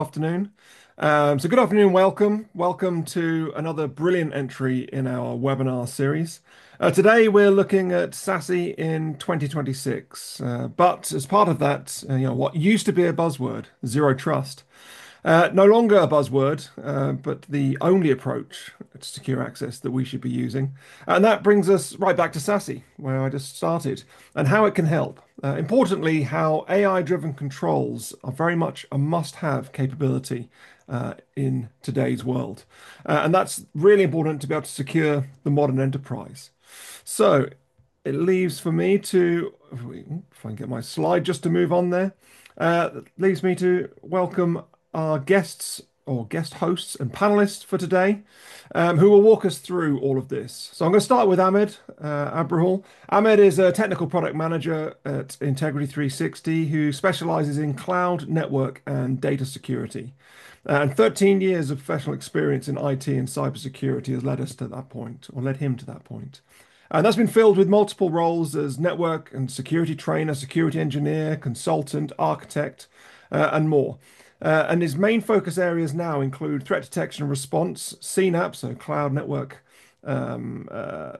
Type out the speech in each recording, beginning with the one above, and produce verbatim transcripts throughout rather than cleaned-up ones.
Afternoon. Um, so good afternoon, welcome. Welcome to another brilliant entry in our webinar series. Uh, today we're looking at SASE in twenty twenty-six, uh, but as part of that, uh, you know, what used to be a buzzword, zero trust, uh, no longer a buzzword, uh, but the only approach to secure access that we should be using. And that brings us right back to SASE, where I just started, and how it can help. Uh, importantly, how A I-driven controls are very much a must-have capability uh, in today's world. Uh, and that's really important to be able to secure the modern enterprise. So it leaves for me to, if, we, if I can get my slide just to move on there, uh, it leaves me to welcome our guests or guest hosts and panelists for today, um, who will walk us through all of this. So I'm going to start with Ahmed uh, Abrahul. Ahmed is a technical product manager at Integrity three sixty who specializes in cloud, network, and data security. Uh, and thirteen years of professional experience in I T and cybersecurity has led us to that point, or led him to that point. And that's been filled with multiple roles as network and security trainer, security engineer, consultant, architect, uh, and more. Uh, and his main focus areas now include threat detection and response, C NAPP, so cloud network. Um, uh,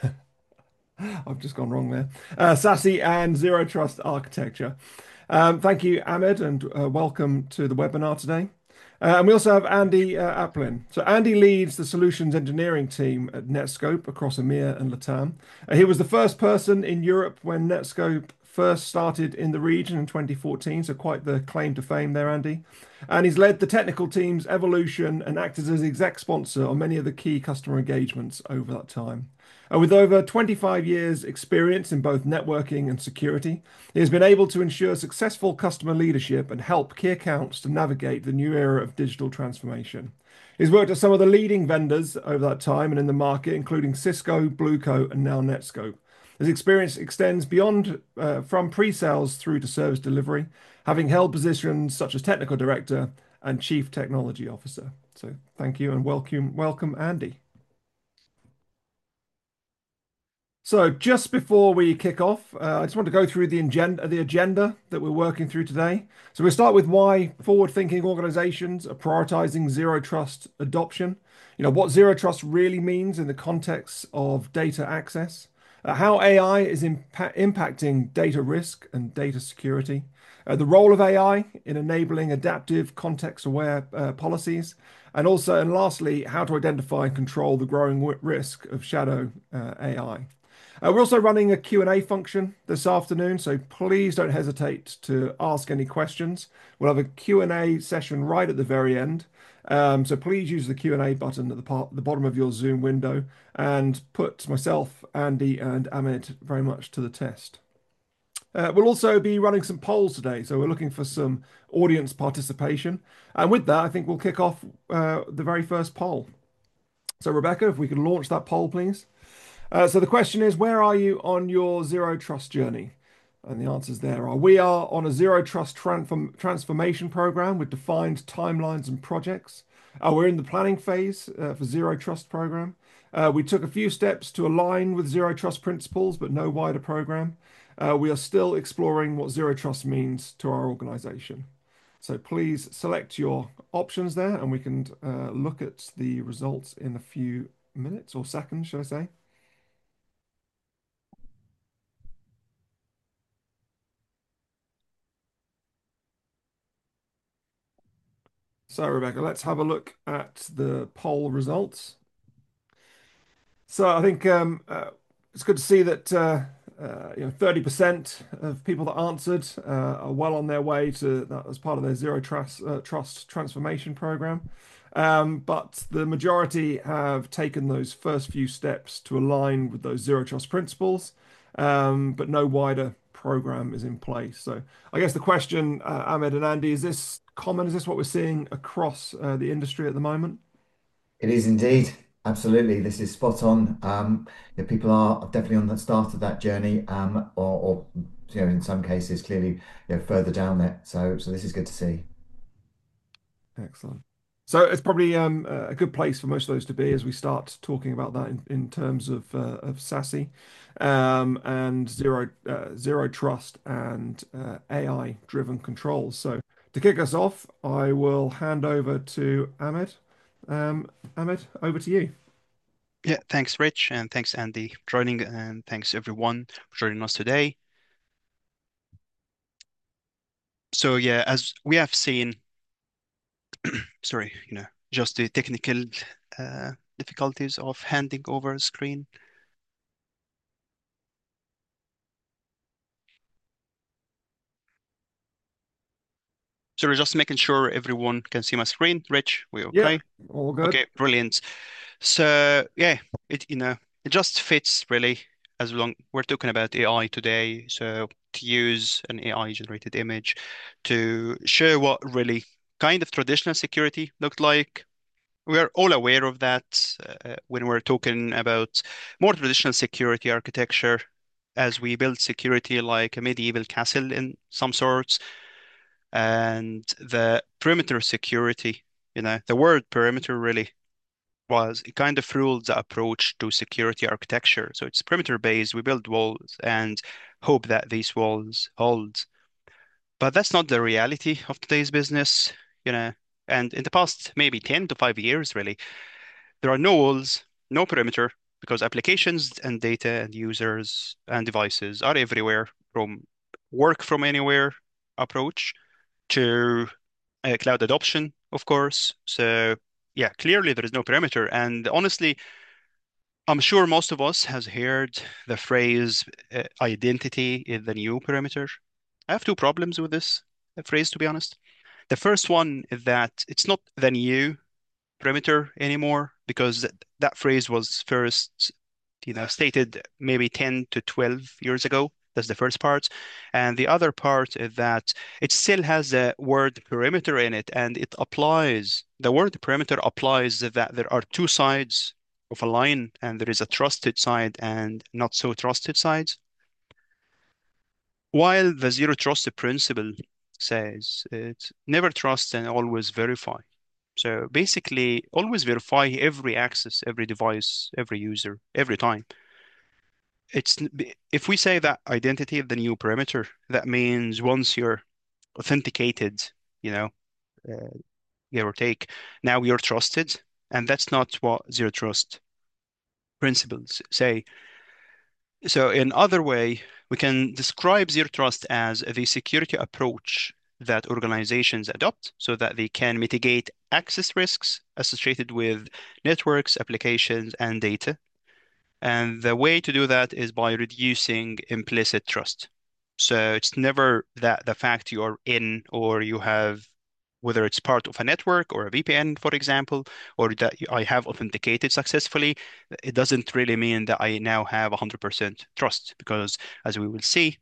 I've just gone wrong there. Uh, SASE and zero trust architecture. Um, thank you, Ahmed, and uh, welcome to the webinar today. Uh, and we also have Andy uh, Aplin. So Andy leads the solutions engineering team at Netscope across EMEA and LATAM. Uh, he was the first person in Europe when Netscope first started in the region in twenty fourteen, so quite the claim to fame there, Andy. And he's led the technical team's evolution and acted as exec sponsor on many of the key customer engagements over that time. Uh, with over twenty-five years experience in both networking and security, he has been able to ensure successful customer leadership and help key accounts to navigate the new era of digital transformation. He's worked at some of the leading vendors over that time and in the market, including Cisco, Bluecoat, and now Netscope. His experience extends beyond uh, from pre-sales through to service delivery, having held positions such as technical director and chief technology officer. So thank you and welcome, welcome, Andy. So just before we kick off, uh, I just want to go through the agenda, the agenda that we're working through today. So we'll start with why forward-thinking organizations are prioritizing zero trust adoption. You know, what zero trust really means in the context of data access, uh, how A I is impa impacting data risk and data security, uh, the role of A I in enabling adaptive, context-aware uh, policies, and also, and lastly, how to identify and control the growing risk of shadow uh, A I. Uh, we're also running a Q and A function this afternoon, so please don't hesitate to ask any questions. We'll have a Q and A session right at the very end. Um, so please use the Q and A button at the, part, the bottom of your Zoom window and put myself, Andy, and Ahmed very much to the test. Uh, we'll also be running some polls today, so we're looking for some audience participation. And with that, I think we'll kick off uh, the very first poll. So Rebecca, if we could launch that poll, please. Uh, so the question is, where are you on your zero trust journey? And the answers there are, we are on a zero trust transform transformation program with defined timelines and projects. Uh, we're in the planning phase uh, for zero trust program. Uh, we took a few steps to align with zero trust principles, but no wider program. Uh, we are still exploring what zero trust means to our organization. So please select your options there and we can uh, look at the results in a few minutes or seconds, should I say. So, Rebecca, let's have a look at the poll results. So, I think um, uh, it's good to see that uh, uh, you know thirty percent of people that answered uh, are well on their way to that as part of their zero trust uh, trust transformation program. Um, but the majority have taken those first few steps to align with those zero trust principles, um, but no wider program is in place. So, I guess the question, uh, Ahmed and Andy, is this common? Is this what we're seeing across uh, the industry at the moment? It is indeed. Absolutely. This is spot on. Um, yeah, people are definitely on the start of that journey, um, or, or you know, in some cases, clearly, you know, further down there. So, so this is good to see. Excellent. So it's probably um, a good place for most of those to be as we start talking about that in, in terms of uh, of SASE um, and zero uh, zero trust and uh, A I driven controls. So to kick us off, I will hand over to Ahmed. Um, Ahmed, over to you. Yeah, thanks, Rich, and thanks, Andy, for joining, and thanks everyone for joining us today. So, yeah, as we have seen, sorry, you know, just the technical uh, difficulties of handing over a screen. So, we're just making sure everyone can see my screen. Rich, we Yeah, okay? all good. Okay, brilliant. So, yeah, it you know it just fits really as long we're talking about A I today. So to use an A I generated image to show what really kind of traditional security looked like. We're all aware of that uh, when we're talking about more traditional security architecture, as we build security like a medieval castle in some sorts, and the perimeter security. You know, the word perimeter really was it kind of ruled the approach to security architecture. So it's perimeter based. We build walls and hope that these walls hold. But that's not the reality of today's business, you know. And in the past maybe ten to five years, really, there are no walls, no perimeter, because applications and data and users and devices are everywhere, from work from anywhere approach to uh, cloud adoption, of course. So yeah, clearly there is no perimeter. And honestly, I'm sure most of us has heard the phrase uh, identity is the new perimeter. I have two problems with this uh, phrase, to be honest. The first one is that it's not the new perimeter anymore because th that phrase was first, you know, stated maybe ten to twelve years ago. That's the first part. And the other part is that it still has the word perimeter in it, and it applies, the word perimeter applies that there are two sides of a line, and there is a trusted side and not so trusted sides. While the zero trust principle says it's never trust and always verify. So basically, always verify every access, every device, every user, every time. It's if we say that identity of the new perimeter, that means once you're authenticated, you know, uh, give or take, now you're trusted, and that's not what zero trust principles say. So in other way, we can describe zero trust as the security approach that organizations adopt so that they can mitigate access risks associated with networks, applications, and data. And the way to do that is by reducing implicit trust. So it's never that the fact you're in or you have, whether it's part of a network or a V P N, for example, or that I have authenticated successfully, it doesn't really mean that I now have one hundred percent trust because, as we will see,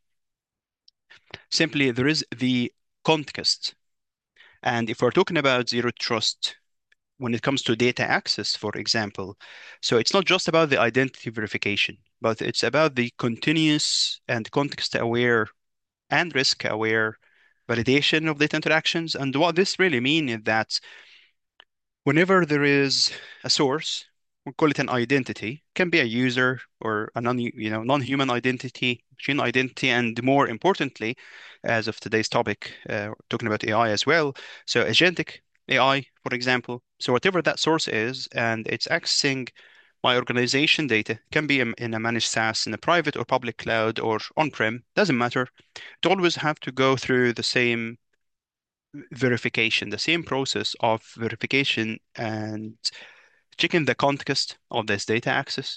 simply there is the context. And if we're talking about zero trust, when it comes to data access, for example. So it's not just about the identity verification, but it's about the continuous and context-aware and risk-aware validation of data interactions. And what this really means is that whenever there is a source, we call it an identity, can be a user or a non, you know, non-human identity, machine identity, and more importantly, as of today's topic, uh, we're talking about A I as well. So agentic A I, for example. So whatever that source is, and it's accessing my organization data, can be in in a managed SaaS, in a private or public cloud or on-prem, doesn't matter. It always have to go through the same verification, the same process of verification and checking the context of this data access.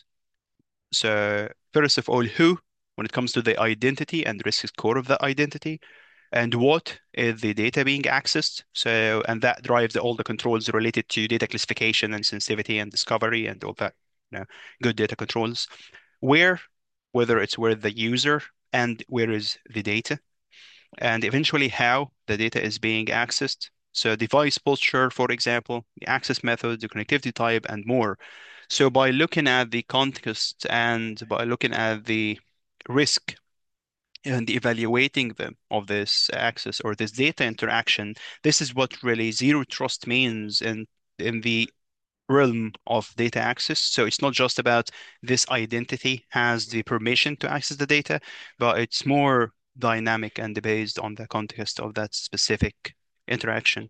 So first of all, who, when it comes to the identity and risk score of the identity, and what is the data being accessed. So, and that drives all the controls related to data classification and sensitivity and discovery and all that, you know, good data controls. Where, whether it's where the user and where is the data, and eventually how the data is being accessed. So device posture, for example, the access method, the connectivity type, and more. So by looking at the context and by looking at the risk and evaluating them of this access or this data interaction, this is what really zero trust means in in the realm of data access. So it's not just about this identity has the permission to access the data, but it's more dynamic and based on the context of that specific interaction.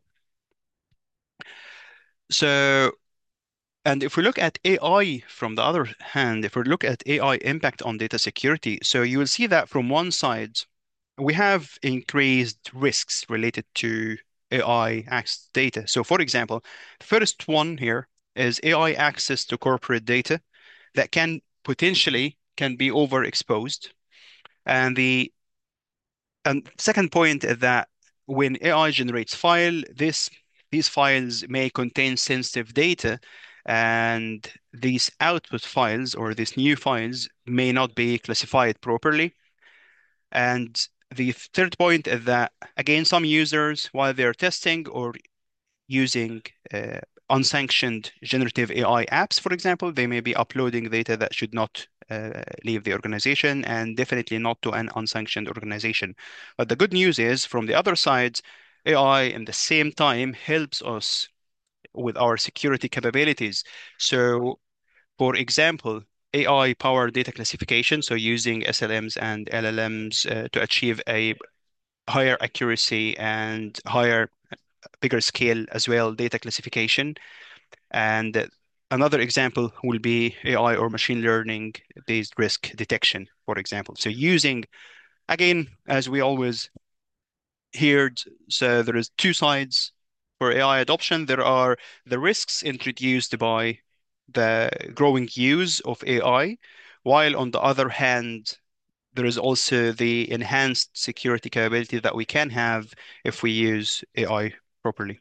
So, and if we look at A I from the other hand, if we look at A I impact on data security, so you will see that from one side, we have increased risks related to A I access data. So, for example, the first one here is A I access to corporate data that can potentially can be overexposed. And the and second point is that when A I generates file, this these files may contain sensitive data, and these output files or these new files may not be classified properly. And the third point is that again, some users, while they're testing or using uh, unsanctioned generative A I apps, for example, they may be uploading data that should not uh, leave the organization and definitely not to an unsanctioned organization. But the good news is, from the other side, A I in the same time helps us with our security capabilities. So, for example, A I-powered data classification, so using S L Ms and L L Ms uh, to achieve a higher accuracy and higher bigger scale as well data classification. And another example will be A I or machine learning based risk detection, for example. So using, again, as we always heard, so there is two sides for A I adoption. There are the risks introduced by the growing use of A I, while on the other hand, there is also the enhanced security capability that we can have if we use A I properly.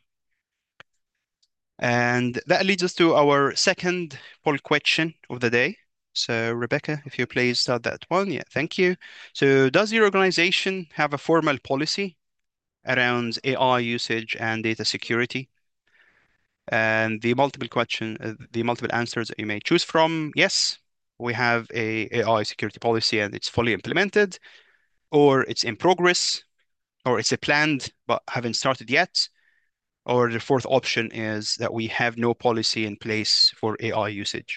And that leads us to our second poll question of the day. So, Rebecca, if you please start that one. Yeah, thank you. So, does your organization have a formal policy around A I usage and data security? And the multiple question, uh, the multiple answers that you may choose from. Yes, we have a AI security policy and it's fully implemented, or it's in progress, or it's a planned but haven't started yet. Or the fourth option is that we have no policy in place for A I usage.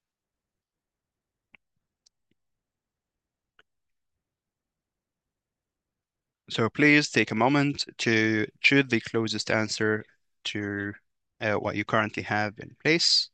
So please take a moment to choose the closest answer to uh, what you currently have in place.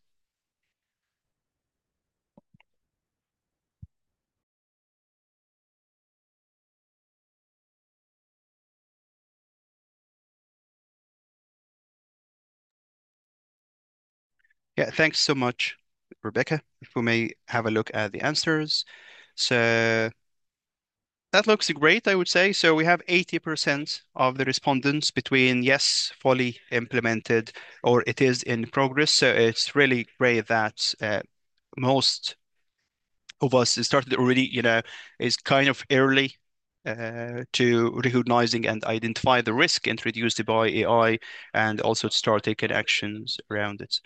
Yeah, thanks so much, Rebecca. If we may have a look at the answers. So that looks great, I would say. So we have eighty percent of the respondents between yes, fully implemented, or it is in progress. So it's really great that uh, most of us started already, you know, is kind of early uh, to recognizing and identify the risk introduced by A I and also to start taking actions around it.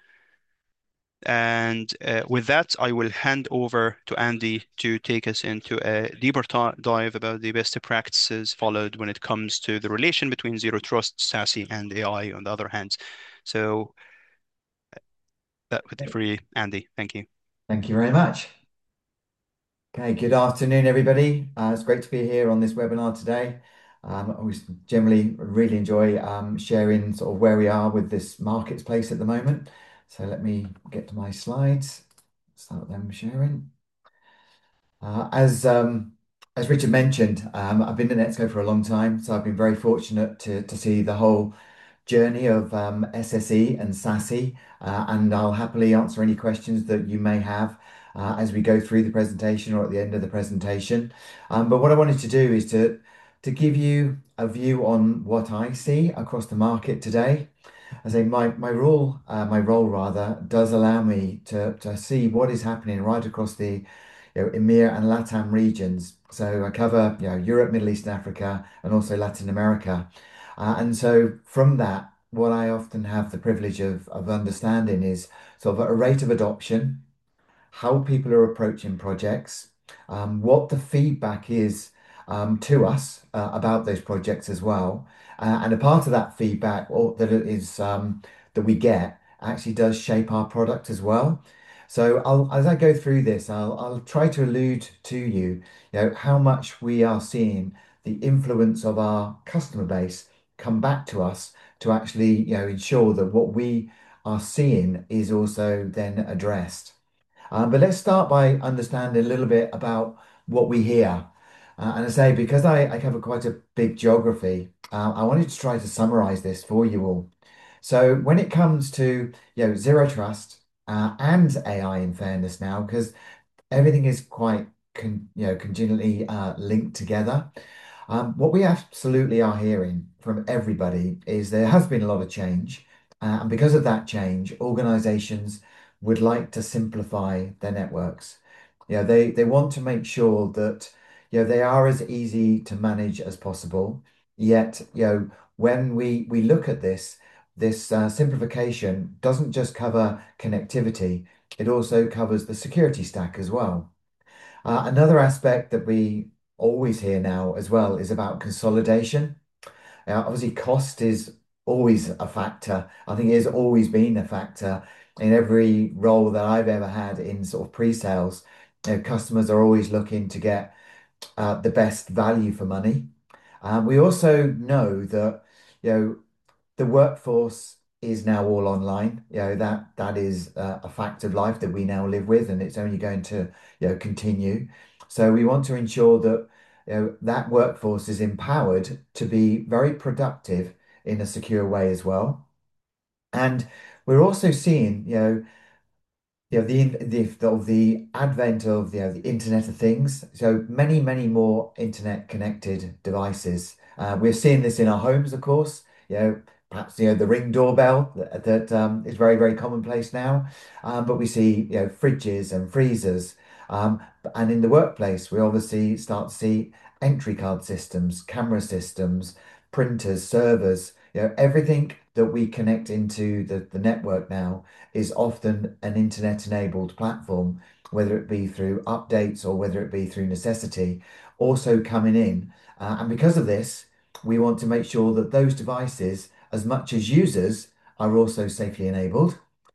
And uh, with that, I will hand over to Andy to take us into a deeper dive about the best practices followed when it comes to the relation between Zero Trust, SASE, and A I on the other hand. So that would be for you, Andy. Thank you. Thank you very much. Okay, good afternoon, everybody. Uh, it's great to be here on this webinar today. Um, I always generally really enjoy um, sharing sort of where we are with this marketplace at the moment. So let me get to my slides, start them sharing. Uh, as um, as Richard mentioned, um, I've been at Netscope for a long time, so I've been very fortunate to, to see the whole journey of um, S S E and SASE, uh, and I'll happily answer any questions that you may have uh, as we go through the presentation or at the end of the presentation. Um, but what I wanted to do is to to give you a view on what I see across the market today. I say my my role, uh, my role rather, does allow me to to see what is happening right across the you know, EMEA and LATAM regions. So I cover you know Europe, Middle East, and Africa, and also Latin America. Uh, and so from that, what I often have the privilege of of understanding is sort of a rate of adoption, how people are approaching projects, um, what the feedback is um, to us uh, about those projects as well. Uh, and a part of that feedback or that it is um, that we get actually does shape our product as well. So I'll, as I go through this, I'll, I'll try to allude to you, you know, how much we are seeing the influence of our customer base come back to us to actually, you know, ensure that what we are seeing is also then addressed. Um, but let's start by understanding a little bit about what we hear. Uh, and I say, because I, I cover quite a big geography, uh, I wanted to try to summarize this for you all. So when it comes to, you know, zero trust uh, and A I, in fairness now, because everything is quite con you know, congenitally uh, linked together. Um, what we absolutely are hearing from everybody is there has been a lot of change, uh, and because of that change, organizations would like to simplify their networks. You know, they they want to make sure that, you know, they are as easy to manage as possible. Yet, you know, when we we look at this, this uh, simplification doesn't just cover connectivity, it also covers the security stack as well. Uh, another aspect that we always hear now as well is about consolidation. Uh, obviously, cost is always a factor. I think it has always been a factor in every role that I've ever had in sort of pre-sales. You know, customers are always looking to get uh, the best value for money. Um, we also know that, you know, the workforce is now all online. You know, that that is uh, a fact of life that we now live with, and it's only going to, you know, continue. So we want to ensure that, you know, that workforce is empowered to be very productive in a secure way as well. And we're also seeing, you know, you know, the the of the advent of, you know, the Internet of Things. So many, many more internet connected devices. Uh, we're seeing this in our homes, of course. You know, perhaps, you know, the Ring doorbell that, that um, is very, very commonplace now. Um, but we see, you know, fridges and freezers. Um, and in the workplace, we obviously start to see entry card systems, camera systems, printers, servers. You know, everything that we connect into the, the network now is often an internet-enabled platform, whether it be through updates or whether it be through necessity, also coming in. Uh, and because of this, we want to make sure that those devices, as much as users, are also safely enabled.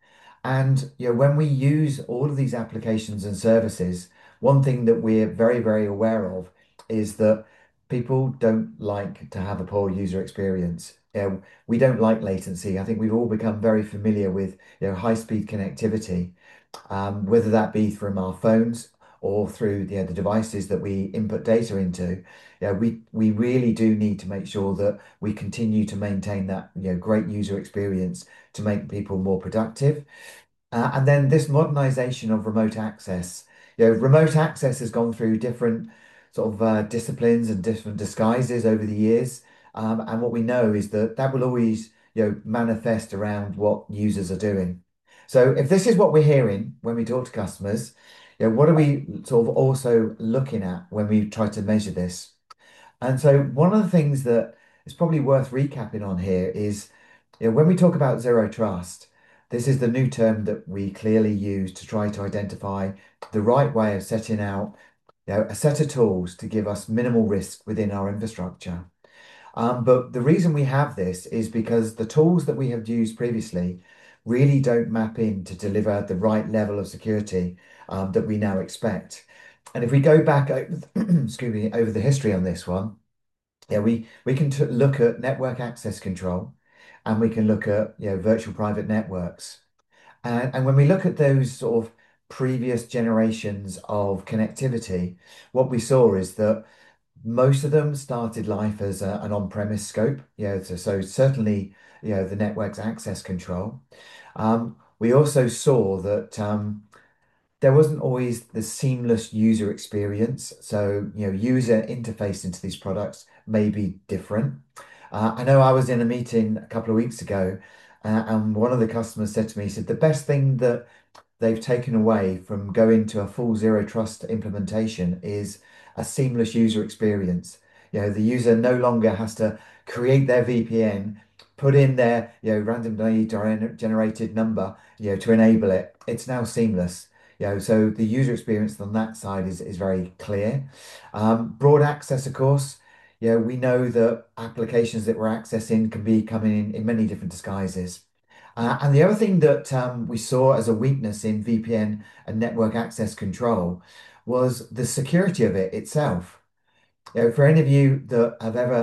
And, you know, when we use all of these applications and services, one thing that we're very, very aware of is that people don't like to have a poor user experience. You know, we don't like latency. I think we've all become very familiar with, you know, high-speed connectivity, um, whether that be from our phones or through, you know, the devices that we input data into. Yeah, we we really do need to make sure that we continue to maintain that, you know, great user experience to make people more productive. Uh, and then this modernization of remote access. You know, remote access has gone through different sort of uh, disciplines and different disguises over the years. Um, and what we know is that that will always, you know, manifest around what users are doing. So if this is what we're hearing when we talk to customers, you know, what are we sort of also looking at when we try to measure this? And so one of the things that is probably worth recapping on here is, you know, when we talk about zero trust, this is the new term that we clearly use to try to identify the right way of setting out, you know, a set of tools to give us minimal risk within our infrastructure. Um, but the reason we have this is because the tools that we have used previously really don't map in to deliver the right level of security um, that we now expect. And if we go back over, excuse me, over the history on this one, yeah, we we can t look at network access control, and we can look at, you know, virtual private networks. And, and when we look at those sort of previous generations of connectivity, what we saw is that most of them started life as a, an on-premise scope. You know, so, so certainly, you know, the network's access control. Um, we also saw that um, there wasn't always the seamless user experience. So, you know, user interface into these products may be different. Uh, I know I was in a meeting a couple of weeks ago, uh, and one of the customers said to me, he said, the best thing that they've taken away from going to a full zero trust implementation is a seamless user experience. You know, the user no longer has to create their V P N, put in their, you know, randomly generated number, you know, to enable it. It's now seamless. You know, so the user experience on that side is, is very clear. Um, broad access, of course. You know, we know that applications that we're accessing can be coming in in many different disguises. Uh, and the other thing that um, we saw as a weakness in V P N and network access control was the security of it itself. You know, for any of you that have ever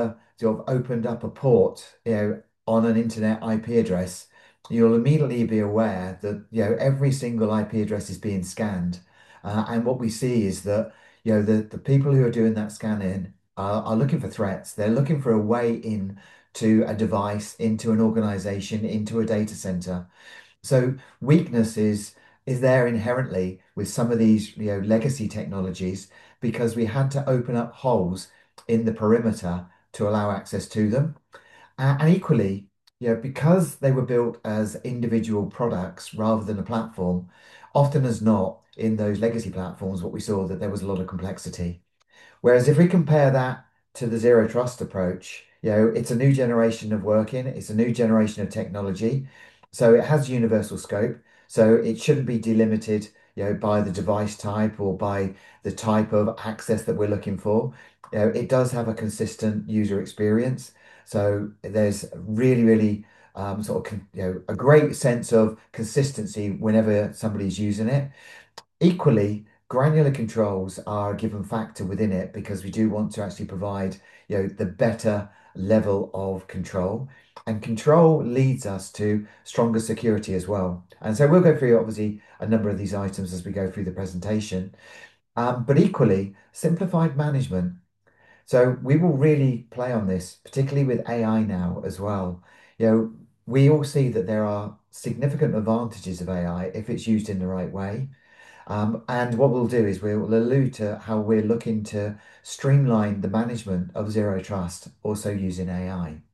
sort of opened up a port, you know, on an internet I P address, you'll immediately be aware that, you know, every single I P address is being scanned. Uh, and what we see is that, you know, the, the people who are doing that scanning are, are looking for threats. They're looking for a way in to a device, into an organization, into a data center. So weakness is is there inherently with some of these, you know, legacy technologies because we had to open up holes in the perimeter to allow access to them. Uh, and equally, you know, because they were built as individual products rather than a platform, often as not in those legacy platforms, what we saw that there was a lot of complexity. Whereas if we compare that to the zero trust approach, you know, it's a new generation of working, it's a new generation of technology. So it has universal scope. So it shouldn't be delimited, you know, by the device type or by the type of access that we're looking for. You know, it does have a consistent user experience. So there's really, really um, sort of, con- you know, a great sense of consistency whenever somebody's using it. Equally, granular controls are a given factor within it because we do want to actually provide, you know, the better level of control. And control leads us to stronger security as well. And so we'll go through obviously a number of these items as we go through the presentation. Um, but equally, simplified management. So we will really play on this, particularly with A I now as well. You know, we all see that there are significant advantages of A I if it's used in the right way. Um, and what we'll do is we'll allude to how we're looking to streamline the management of zero trust, also using A I.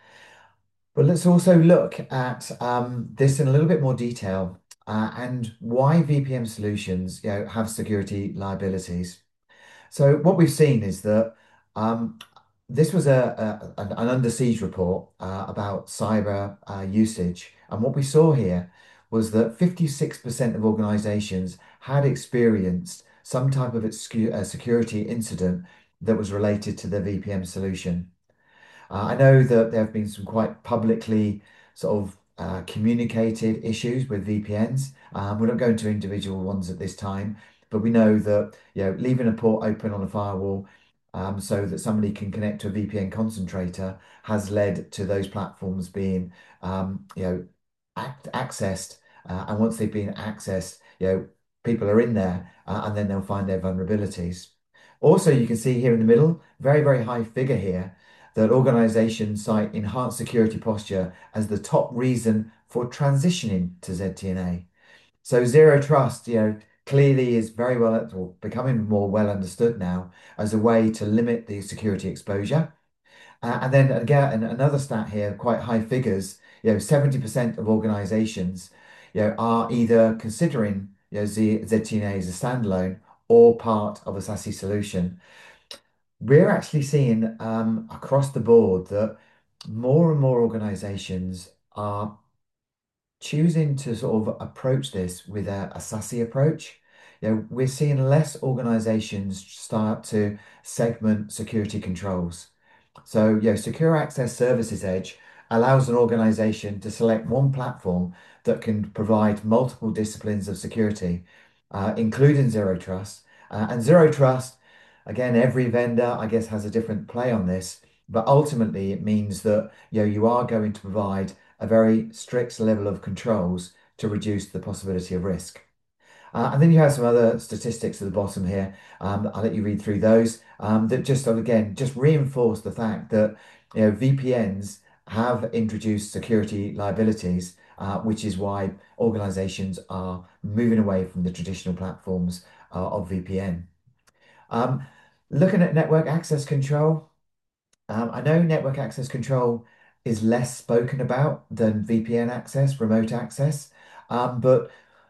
But let's also look at um, this in a little bit more detail uh, and why V P N solutions, you know, have security liabilities. So what we've seen is that um, this was a, a an, an under siege report uh, about cyber uh, usage, and what we saw here was that fifty-six percent of organizations had experienced some type of excu- uh, security incident that was related to their V P N solution. Uh, I know that there have been some quite publicly sort of uh, communicated issues with V P Ns. Um, we're not going to individual ones at this time, but we know that, you know, leaving a port open on a firewall um, so that somebody can connect to a V P N concentrator has led to those platforms being um, you know, act accessed. Uh, and once they've been accessed, you know, people are in there uh, and then they'll find their vulnerabilities. Also, you can see here in the middle, very, very high figure here that organizations cite enhanced security posture as the top reason for transitioning to Z T N A. So zero trust, you know, clearly is very well or becoming more well understood now as a way to limit the security exposure. Uh, and then again, another stat here, quite high figures, you know, seventy percent of organizations, you know, are either considering, you know, Z T N A as a standalone or part of a SASE solution. We're actually seeing um, across the board that more and more organizations are choosing to sort of approach this with a, a SASE approach. You know, we're seeing less organizations start to segment security controls. So, you know, Secure Access Services Edge allows an organization to select one platform that can provide multiple disciplines of security, uh, including zero trust. Uh, and zero trust, again, every vendor, I guess, has a different play on this, but ultimately it means that, you know, you are going to provide a very strict level of controls to reduce the possibility of risk. Uh, and then you have some other statistics at the bottom here. Um, I'll let you read through those um, that just, again, just reinforce the fact that, you know, V P Ns have introduced security liabilities, uh, which is why organizations are moving away from the traditional platforms uh, of V P N. Um, looking at network access control, um, I know network access control is less spoken about than V P N access, remote access, um, but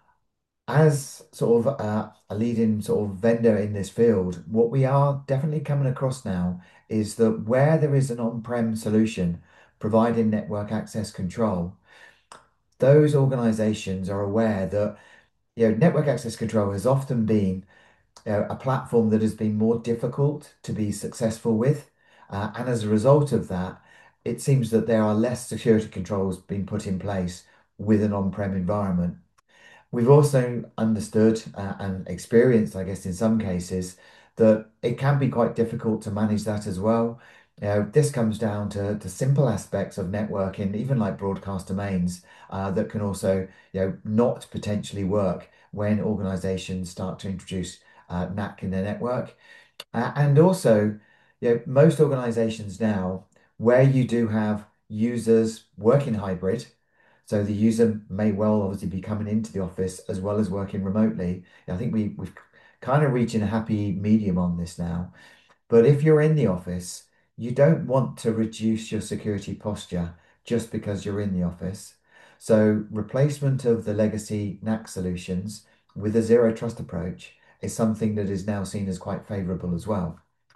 as sort of uh, a leading sort of vendor in this field, what we are definitely coming across now is that where there is an on-prem solution providing network access control, those organizations are aware that, you know, network access control has often been, you know, a platform that has been more difficult to be successful with. Uh, and as a result of that, it seems that there are less security controls being put in place with an on-prem environment. We've also understood uh, and experienced, I guess, in some cases, that it can be quite difficult to manage that as well. You know, this comes down to, to simple aspects of networking, even like broadcast domains, uh, that can also, you know, not potentially work when organizations start to introduce uh, N A C in their network. Uh, and also, you know, most organizations now, where you do have users working hybrid, so the user may well obviously be coming into the office as well as working remotely. I think we, we've kind of reaching a happy medium on this now. But if you're in the office, you don't want to reduce your security posture just because you're in the office. So replacement of the legacy N A C solutions with a zero trust approach is something that is now seen as quite favorable as well.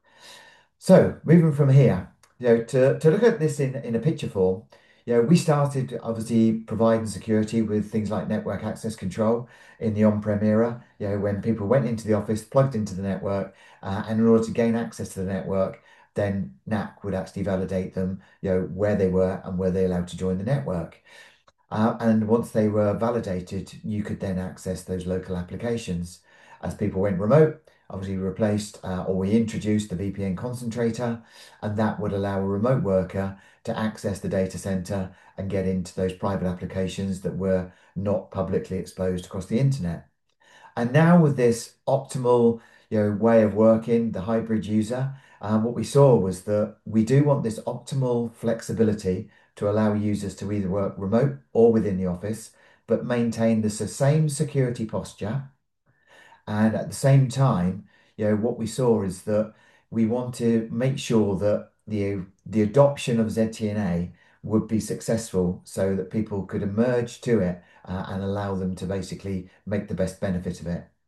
So moving from here, you know, to, to look at this in, in a picture form, you know, we started obviously providing security with things like network access control in the on-prem era, you know, when people went into the office, plugged into the network, uh, and in order to gain access to the network, then N A C would actually validate them, you know, where they were and were they allowed to join the network. Uh, and once they were validated, you could then access those local applications. As people went remote, obviously we replaced uh, or we introduced the V P N concentrator, and that would allow a remote worker to access the data center and get into those private applications that were not publicly exposed across the internet. And now with this optimal, you know, way of working, the hybrid user, um, what we saw was that we do want this optimal flexibility to allow users to either work remote or within the office, but maintain the same security posture. And at the same time, you know, what we saw is that we want to make sure that the the adoption of Z T N A would be successful so that people could emerge to it uh, and allow them to basically make the best benefit of it.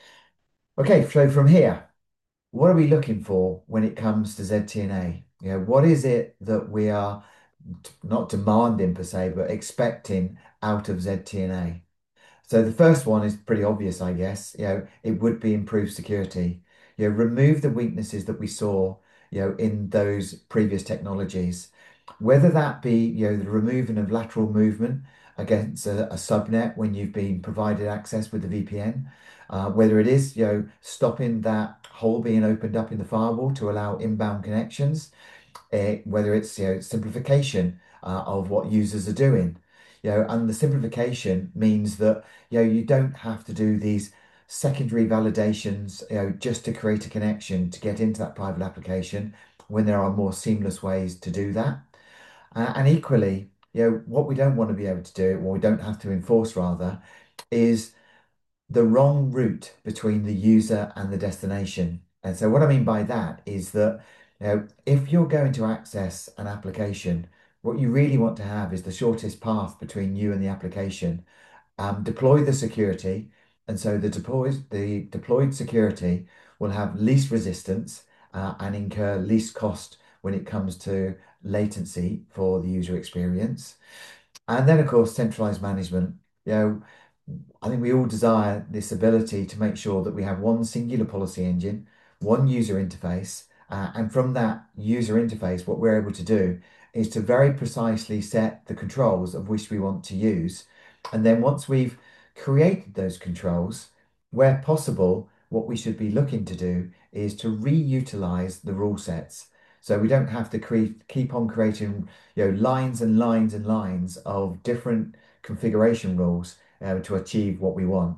Okay, so from here, what are we looking for when it comes to Z T N A? You know, what is it that we are t- not demanding per se, but expecting out of Z T N A? So the first one is pretty obvious, I guess. You know, it would be improved security. You know, remove the weaknesses that we saw, you know, in those previous technologies. Whether that be, you know, the removing of lateral movement against a, a subnet when you've been provided access with the V P N, uh, whether it is, you know, stopping that hole being opened up in the firewall to allow inbound connections, uh, whether it's, you know, simplification uh, of what users are doing, you know, and the simplification means that, you know, you don't have to do these secondary validations, you know, just to create a connection to get into that private application when there are more seamless ways to do that. Uh, and equally, you know, what we don't want to be able to do, or we don't have to enforce rather, is the wrong route between the user and the destination. And so what I mean by that is that, you know, if you're going to access an application, what you really want to have is the shortest path between you and the application. Um, deploy the security, and so the deployed the deployed security will have least resistance uh, and incur least cost when it comes to latency for the user experience. And then, of course, centralized management. You know, I think we all desire this ability to make sure that we have one singular policy engine, one user interface, uh, and from that user interface, what we're able to do is to very precisely set the controls of which we want to use. And then once we've created those controls, where possible, what we should be looking to do is to reutilize the rule sets. So we don't have to create, keep on creating, you know, lines and lines and lines of different configuration rules uh, to achieve what we want.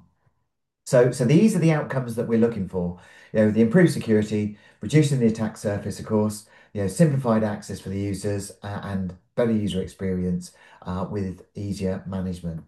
So, so these are the outcomes that we're looking for. You know, the improved security, reducing the attack surface, of course, you know, simplified access for the users uh, and better user experience uh, with easier management.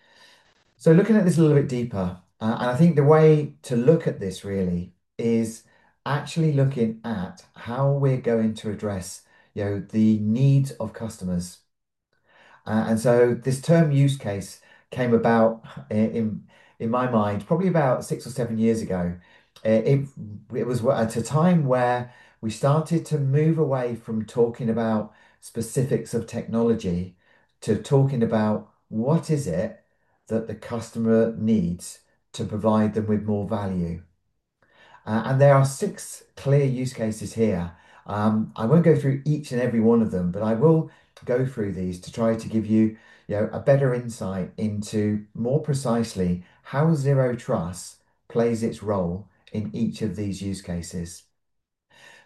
So looking at this a little bit deeper, uh, and I think the way to look at this really is actually looking at how we're going to address, you know, the needs of customers. Uh, and so this term use case came about in in my mind probably about six or seven years ago. Uh, It it was at a time where we started to move away from talking about specifics of technology to talking about what is it that the customer needs to provide them with more value. Uh, and there are six clear use cases here. Um, I won't go through each and every one of them, but I will go through these to try to give you, you know, a better insight into more precisely how Zero Trust plays its role in each of these use cases.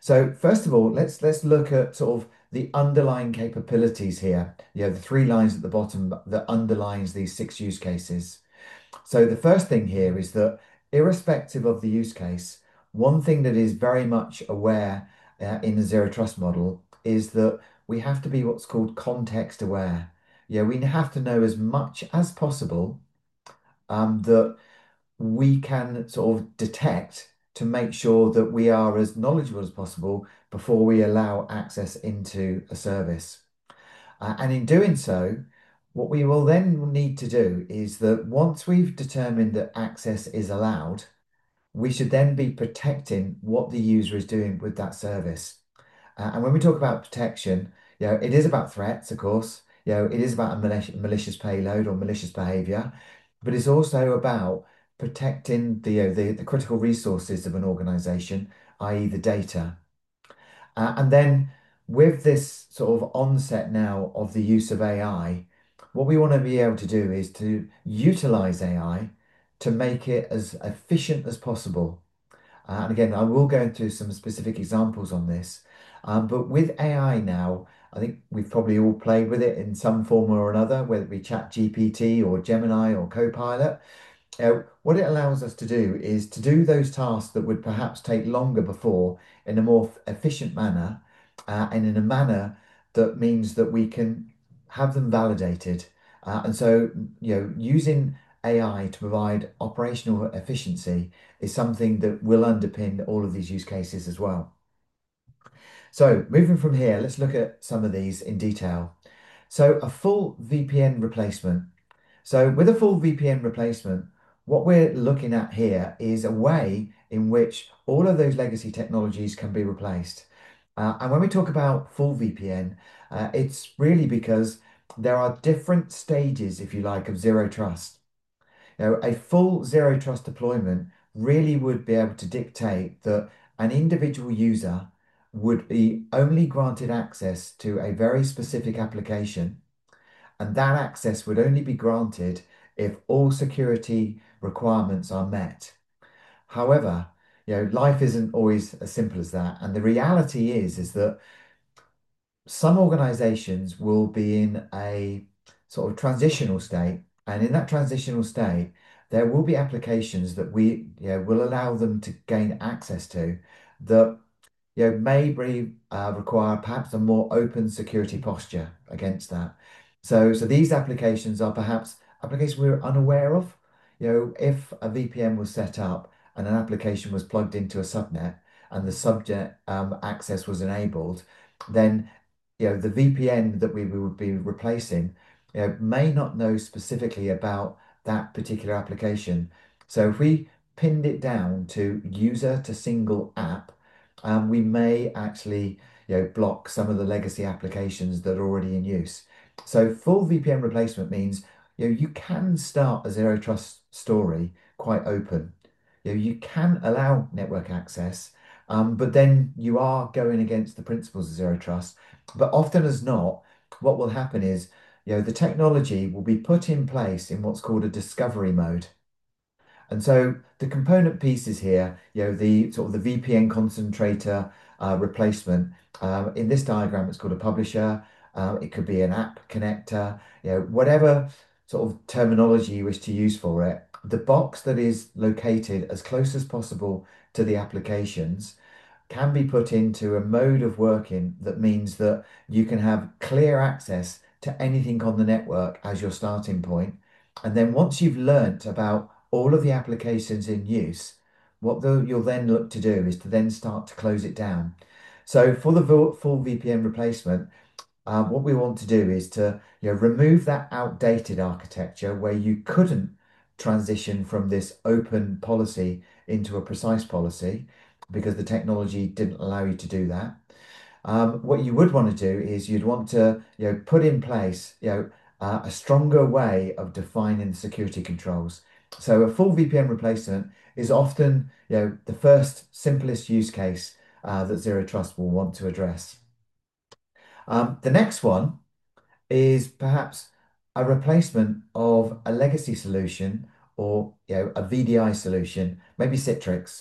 So first of all, let's let's look at sort of the underlying capabilities here. You know, the three lines at the bottom that underlines these six use cases. So the first thing here is that irrespective of the use case, one thing that is very much aware uh, in the zero trust model is that we have to be what's called context aware. Yeah, we have to know as much as possible um, that we can sort of detect to make sure that we are as knowledgeable as possible before we allow access into a service. Uh, and in doing so, what we will then need to do is that once we've determined that access is allowed, we should then be protecting what the user is doing with that service. Uh, and when we talk about protection, you know, it is about threats, of course. You know, it is about a malicious, malicious payload or malicious behavior, but it's also about protecting the, you know, the, the critical resources of an organization, that is the data. Uh, and then with this sort of onset now of the use of A I, what we want to be able to do is to utilize A I to make it as efficient as possible. Uh, and again, I will go into some specific examples on this. Um, but with A I now, I think we've probably all played with it in some form or another, whether it be ChatGPT or Gemini or Copilot. Uh, what it allows us to do is to do those tasks that would perhaps take longer before in a more efficient manner, uh, and in a manner that means that we can have them validated. Uh, and so, you know, using A I to provide operational efficiency is something that will underpin all of these use cases as well. So moving from here, let's look at some of these in detail. So a full V P N replacement. So with a full V P N replacement, what we're looking at here is a way in which all of those legacy technologies can be replaced. Uh, and when we talk about full V P N, uh, it's really because there are different stages, if you like, of zero trust. You know, a full zero trust deployment really would be able to dictate that an individual user would be only granted access to a very specific application, and that access would only be granted if all security requirements are met. However, you know, life isn't always as simple as that, and the reality is is that some organizations will be in a sort of transitional state, and in that transitional state, there will be applications that we, you know, will allow them to gain access to that, you know, may be, uh, require perhaps a more open security posture against that. So, so these applications are perhaps applications we're unaware of. You know, if a V P N was set up and an application was plugged into a subnet and the subject um, access was enabled, then you know the V P N that we, we would be replacing, you know, may not know specifically about that particular application. So if we pinned it down to user to single app, um, we may actually, you know, block some of the legacy applications that are already in use. So full V P N replacement means, you know, you can start a zero trust story quite open. You know, you can allow network access, um, but then you are going against the principles of zero trust. But often as not, what will happen is, you know, the technology will be put in place in what's called a discovery mode. And so the component pieces here, you know, the sort of the V P N concentrator uh, replacement. Um, in this diagram, it's called a publisher. Uh, it could be an app connector, you know, whatever sort of terminology you wish to use for it. The box that is located as close as possible to the applications can be put into a mode of working that means that you can have clear access to anything on the network as your starting point. And then once you've learnt about all of the applications in use, what the, you'll then look to do is to then start to close it down. So for the full V P N replacement, uh, what we want to do is to, you know, remove that outdated architecture where you couldn't transition from this open policy into a precise policy because the technology didn't allow you to do that. Um, what you would want to do is you'd want to, you know, put in place, you know, uh, a stronger way of defining security controls. So a full V P N replacement is often, you know, the first simplest use case uh, that Zero Trust will want to address. Um, the next one is perhaps a replacement of a legacy solution or, you know, a V D I solution, maybe Citrix.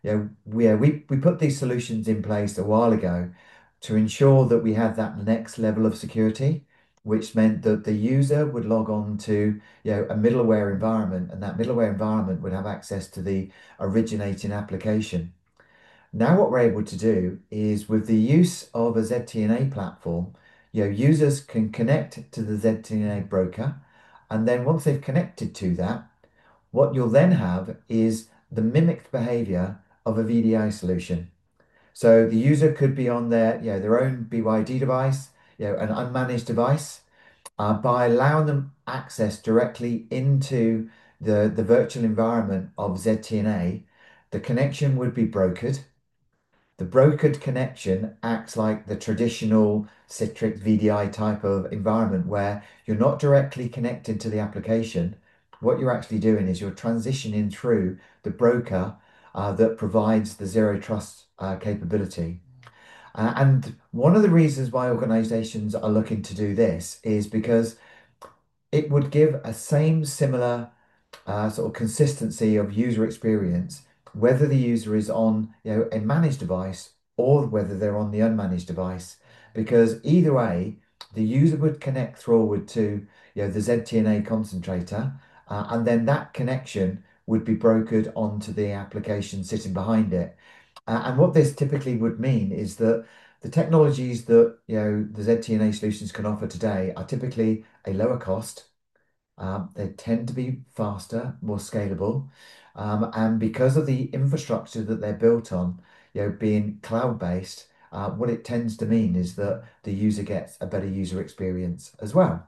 you know, we, yeah, we, we put these solutions in place a while ago to ensure that we had that next level of security, which meant that the user would log on to, you know, a middleware environment, and that middleware environment would have access to the originating application. Now, what we're able to do is with the use of a Z T N A platform, you know, users can connect to the Z T N A broker, and then once they've connected to that, what you'll then have is the mimicked behavior of a V D I solution. So the user could be on their, you know, their own B Y D device, you know, an unmanaged device, uh, by allowing them access directly into the, the virtual environment of Z T N A, the connection would be brokered. The brokered connection acts like the traditional Citrix V D I type of environment where you're not directly connected to the application. What you're actually doing is you're transitioning through the broker uh, that provides the zero trust uh, capability. Uh, and one of the reasons why organizations are looking to do this is because it would give a same similar uh, sort of consistency of user experience, whether the user is on, you know, a managed device or whether they're on the unmanaged device, because either way, the user would connect forward to, you know, the Z T N A concentrator, uh, and then that connection would be brokered onto the application sitting behind it. Uh, and what this typically would mean is that the technologies that, you know, the Z T N A solutions can offer today are typically a lower cost. Um, they tend to be faster, more scalable, um, and because of the infrastructure that they're built on, you know, being cloud-based, uh, what it tends to mean is that the user gets a better user experience as well.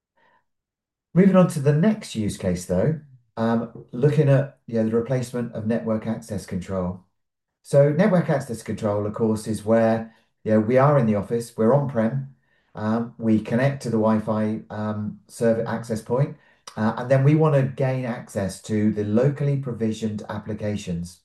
Moving on to the next use case, though, um, looking at, you know, the replacement of network access control. So network access control, of course, is where, you know, we are in the office, we're on-prem, um, we connect to the Wi-Fi um, server access point, uh, and then we want to gain access to the locally provisioned applications.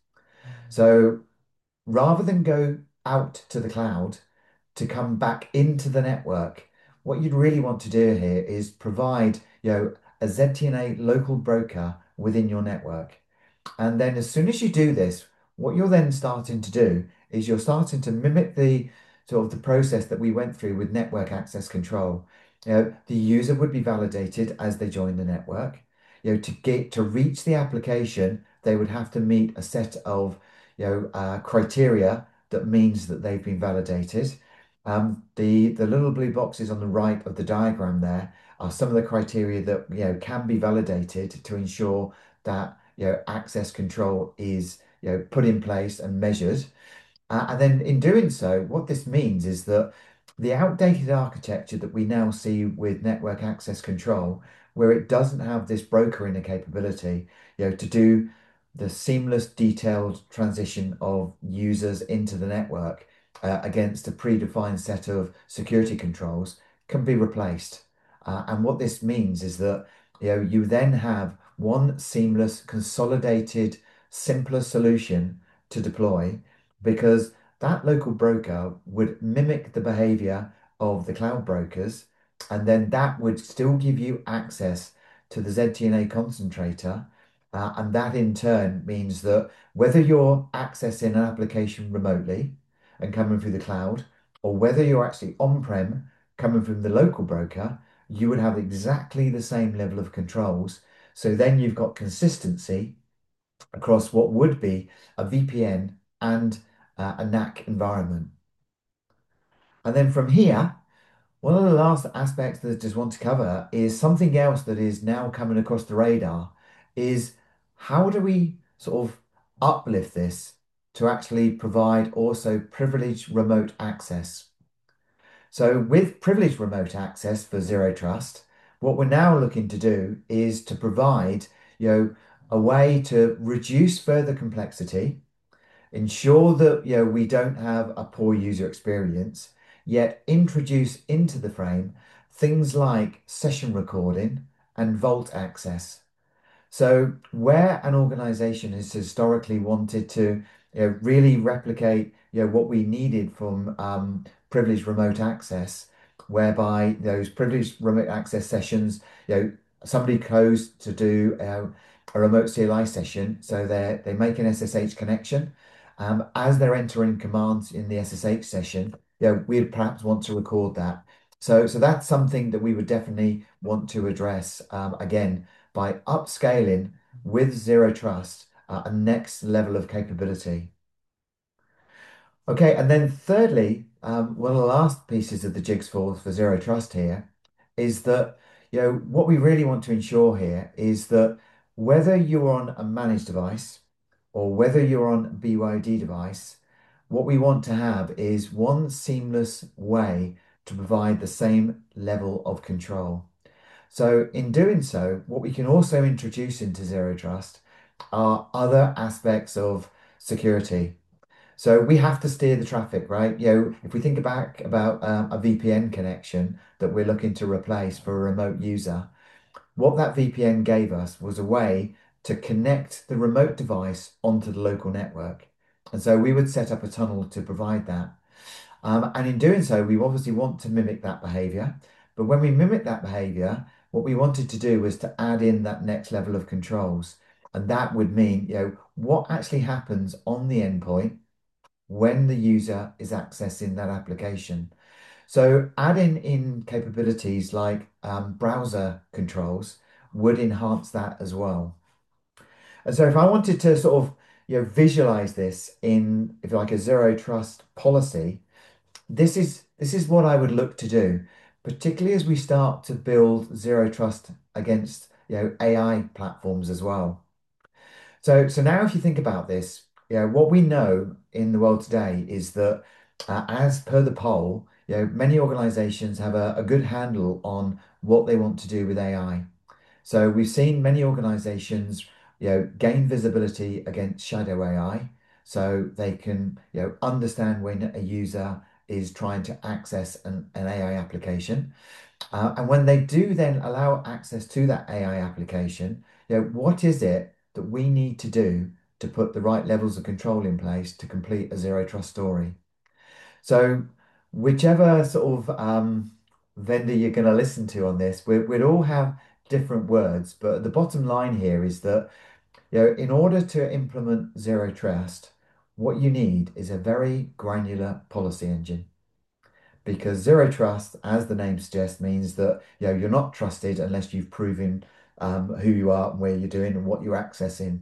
So rather than go out to the cloud to come back into the network, what you'd really want to do here is provide, you know, a Z T N A local broker within your network. And then as soon as you do this, what you're then starting to do is you're starting to mimic the sort of the process that we went through with network access control. You know, the user would be validated as they join the network. You know, to get to reach the application, they would have to meet a set of, you know, uh, criteria that means that they've been validated. Um, the the little blue boxes on the right of the diagram there are some of the criteria that, you know, can be validated to ensure that, you know, access control is, you know, put in place and measured. Uh, and then in doing so, what this means is that the outdated architecture that we now see with network access control, where it doesn't have this broker in a capability, you know, to do the seamless, detailed transition of users into the network uh, against a predefined set of security controls, can be replaced. Uh, and what this means is that, you know, you then have one seamless, consolidated, simpler solution to deploy, because that local broker would mimic the behavior of the cloud brokers, and then that would still give you access to the Z T N A concentrator. Uh, and that in turn means that whether you're accessing an application remotely and coming through the cloud, or whether you're actually on-prem coming from the local broker, you would have exactly the same level of controls. So then you've got consistency across what would be a V P N and uh, a N A C environment. And then from here, one of the last aspects that I just want to cover is something else that is now coming across the radar is how do we sort of uplift this to actually provide also privileged remote access. So with privileged remote access for Zero Trust, what we're now looking to do is to provide, you know, a way to reduce further complexity, ensure that, you know, we don't have a poor user experience, yet introduce into the frame things like session recording and vault access. So where an organization has historically wanted to, you know, really replicate, you know, what we needed from um, privileged remote access, whereby those privileged remote access sessions, you know, somebody goes to do uh, a remote C L I session, so they they make an S S H connection. Um, as they're entering commands in the S S H session, you know, we'd perhaps want to record that. So, so that's something that we would definitely want to address um, again by upscaling with Zero Trust uh, a next level of capability. Okay, and then thirdly, um, one of the last pieces of the jigsaw for Zero Trust here is that, you know, what we really want to ensure here is that whether you're on a managed device or whether you're on a B Y D device, what we want to have is one seamless way to provide the same level of control. So in doing so, what we can also introduce into Zero Trust are other aspects of security. So we have to steer the traffic, right? You know, if we think back about um, a V P N connection that we're looking to replace for a remote user, what that V P N gave us was a way to connect the remote device onto the local network. And so we would set up a tunnel to provide that. Um, and in doing so, we obviously want to mimic that behavior. But when we mimic that behavior, what we wanted to do was to add in that next level of controls. And that would mean, you know, what actually happens on the endpoint when the user is accessing that application. So adding in capabilities like um, browser controls would enhance that as well. And so if I wanted to sort of, you know, visualize this in, if you like, a zero trust policy, this is this is what I would look to do, particularly as we start to build zero trust against, you know, A I platforms as well. So, so now if you think about this, you know, what we know in the world today is that, uh, as per the poll, you know, many organizations have a, a good handle on what they want to do with A I. So we've seen many organizations, you know, gain visibility against shadow A I, so they can, you know, understand when a user is trying to access an, an A I application. Uh, and when they do then allow access to that A I application, you know, what is it that we need to do to put the right levels of control in place to complete a zero trust story? So whichever sort of um, vendor you're going to listen to on this, we, we'd all have different words, but the bottom line here is that, you know, in order to implement zero trust, what you need is a very granular policy engine. Because zero trust, as the name suggests, means that, you know, you're not trusted unless you've proven um, who you are and where you're doing and what you're accessing.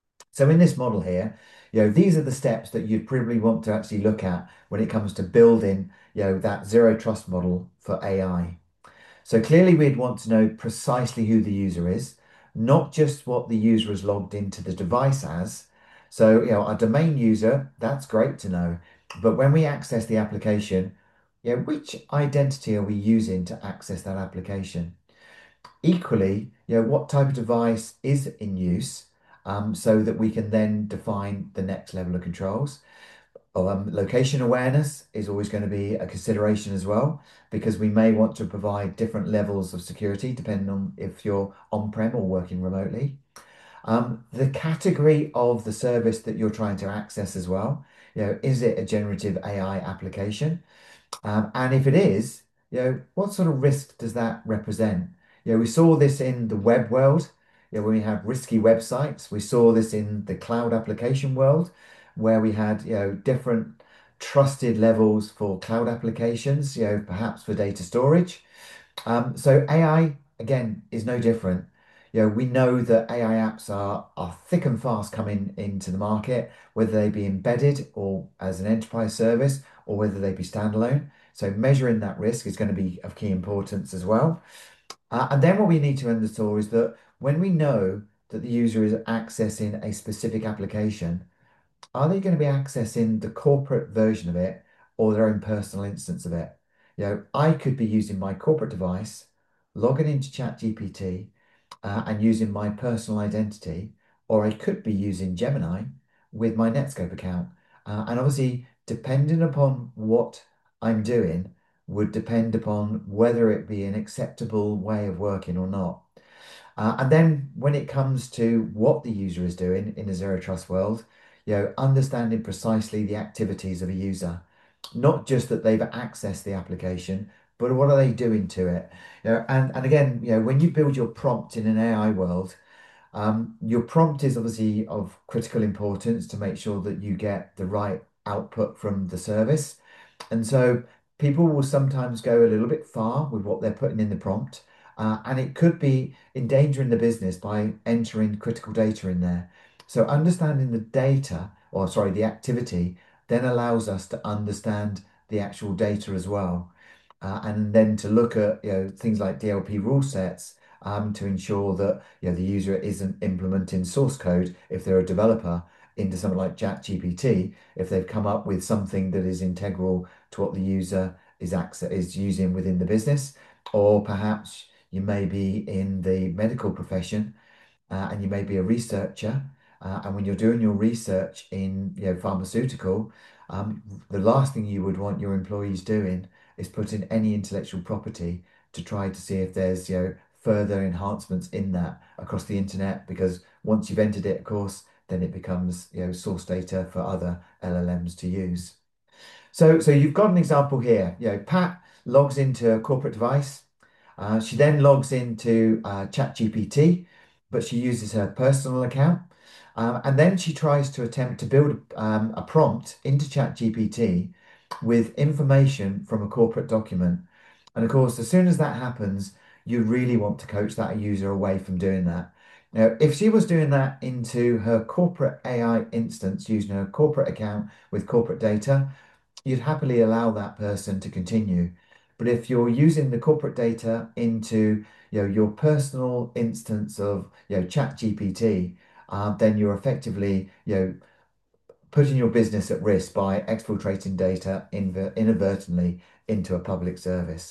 So in this model here, you know, these are the steps that you'd probably want to actually look at when it comes to building, you know, that zero trust model for A I. So clearly we'd want to know precisely who the user is, not just what the user is logged into the device as. So, you know, a domain user, that's great to know. But when we access the application, you know, which identity are we using to access that application? Equally, you know, what type of device is in use, um, so that we can then define the next level of controls. Um, location awareness is always going to be a consideration as well, because we may want to provide different levels of security depending on if you're on-prem or working remotely. Um, the category of the service that you're trying to access as well. You know, is it a generative A I application? Um, and if it is, you know, what sort of risk does that represent? You know, we saw this in the web world, you know, when we have risky websites. We saw this in the cloud application world, where we had, you know, different trusted levels for cloud applications, you know, perhaps for data storage. Um, so A I, again, is no different. You know, we know that A I apps are, are thick and fast coming into the market, whether they be embedded or as an enterprise service, or whether they be standalone. So measuring that risk is going to be of key importance as well. Uh, and then what we need to understand is that when we know that the user is accessing a specific application, are they going to be accessing the corporate version of it or their own personal instance of it? You know, I could be using my corporate device, logging into ChatGPT, uh, and using my personal identity, or I could be using Gemini with my Netscope account. Uh, and obviously, depending upon what I'm doing, would depend upon whether it be an acceptable way of working or not. Uh, and then when it comes to what the user is doing in a zero trust world, you know, understanding precisely the activities of a user, not just that they've accessed the application, but what are they doing to it? You know, and, and again, you know, when you build your prompt in an A I world, Um, your prompt is obviously of critical importance to make sure that you get the right output from the service. And so people will sometimes go a little bit far with what they're putting in the prompt, uh, and it could be endangering the business by entering critical data in there. So understanding the data, or sorry, the activity, then allows us to understand the actual data as well. Uh, and then to look at you know things like D L P rule sets um, to ensure that you know the user isn't implementing source code if they're a developer into something like ChatGPT if they've come up with something that is integral to what the user is access is using within the business, or perhaps you may be in the medical profession uh, and you may be a researcher. Uh, and when you're doing your research in you know pharmaceutical, um, the last thing you would want your employees doing is putting any intellectual property to try to see if there's you know further enhancements in that across the internet, because once you've entered it, of course, then it becomes you know source data for other L L Ms to use. So, so you've got an example here. You know, Pat logs into a corporate device. Uh, she then logs into uh, ChatGPT, but she uses her personal account. Um, and then she tries to attempt to build um, a prompt into ChatGPT with information from a corporate document. And of course, as soon as that happens, you really want to coach that user away from doing that. Now, if she was doing that into her corporate A I instance using her corporate account with corporate data, you'd happily allow that person to continue. But if you're using the corporate data into you know your personal instance of you know ChatGPT, uh, then you're effectively you know putting your business at risk by exfiltrating data inver- inadvertently into a public service.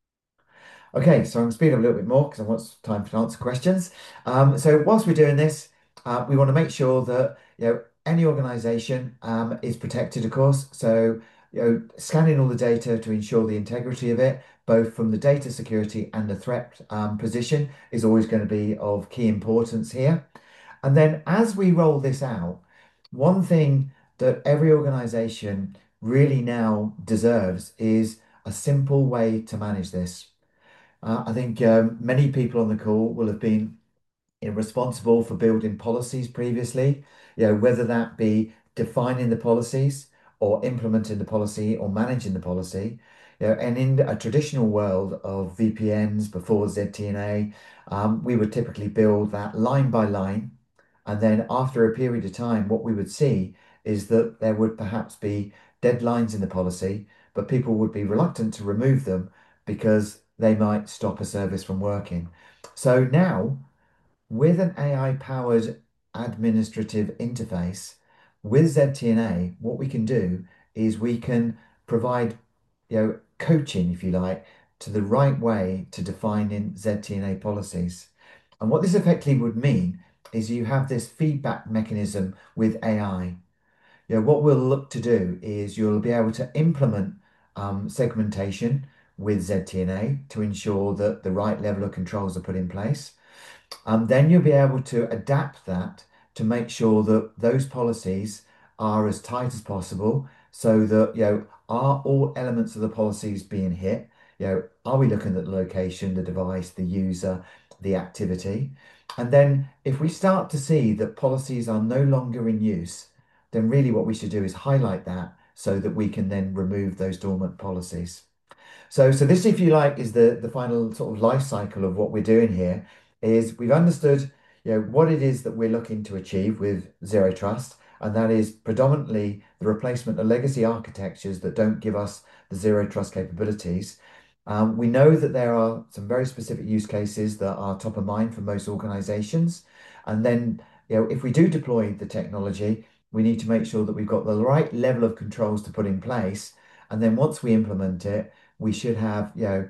Okay, so I'm going to speed up a little bit more because I want time to answer questions. Um, so whilst we're doing this, uh, we want to make sure that you know any organization um, is protected, of course. So you know, scanning all the data to ensure the integrity of it, both from the data security and the threat um, position, is always going to be of key importance here. And then as we roll this out, one thing that every organization really now deserves is a simple way to manage this. Uh, I think um, many people on the call will have been you know, responsible for building policies previously, you know, whether that be defining the policies or implementing the policy or managing the policy. You know, and in a traditional world of V P Ns before Z T N A, um, we would typically build that line by line. And then after a period of time, what we would see is that there would perhaps be deadlines in the policy, but people would be reluctant to remove them because they might stop a service from working. So now, with an A I-powered administrative interface with Z T N A, what we can do is we can provide, you know, coaching, if you like, to the right way to defining Z T N A policies. And what this effectively would mean is you have this feedback mechanism with A I. You know, what we'll look to do is you'll be able to implement um, segmentation with Z T N A to ensure that the right level of controls are put in place. Um, then you'll be able to adapt that to make sure that those policies are as tight as possible so that, you know, are all elements of the policies being hit? You know, are we looking at the location, the device, the user, the activity? And then if we start to see that policies are no longer in use, then really what we should do is highlight that so that we can then remove those dormant policies. So, so this, if you like, is the the final sort of life cycle of what we're doing here. Is we've understood, you know, what it is that we're looking to achieve with Zero Trust, and that is predominantly the replacement of legacy architectures that don't give us the Zero Trust capabilities. Um, we know that there are some very specific use cases that are top of mind for most organizations, and then, you know, if we do deploy the technology, we need to make sure that we've got the right level of controls to put in place, and then once we implement it, we should have, you know,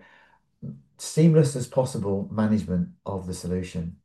seamless as possible management of the solution.